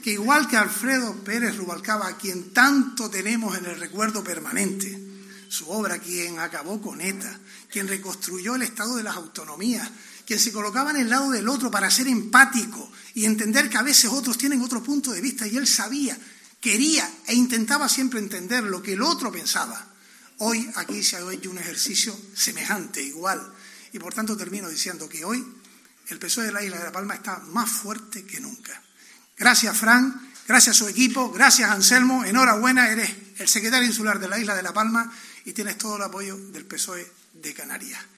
que igual que Alfredo Pérez Rubalcaba, a quien tanto tenemos en el recuerdo permanente, su obra, quien acabó con ETA, quien reconstruyó el estado de las autonomías, quien se colocaba en el lado del otro para ser empático y entender que a veces otros tienen otro punto de vista, y él sabía, quería e intentaba siempre entender lo que el otro pensaba. Hoy aquí se ha hecho un ejercicio semejante, igual, y por tanto termino diciendo que hoy el PSOE de la Isla de La Palma está más fuerte que nunca. Gracias, Fran, gracias a su equipo, gracias, Anselmo, enhorabuena, eres el secretario insular de la Isla de La Palma y tienes todo el apoyo del PSOE de Canarias.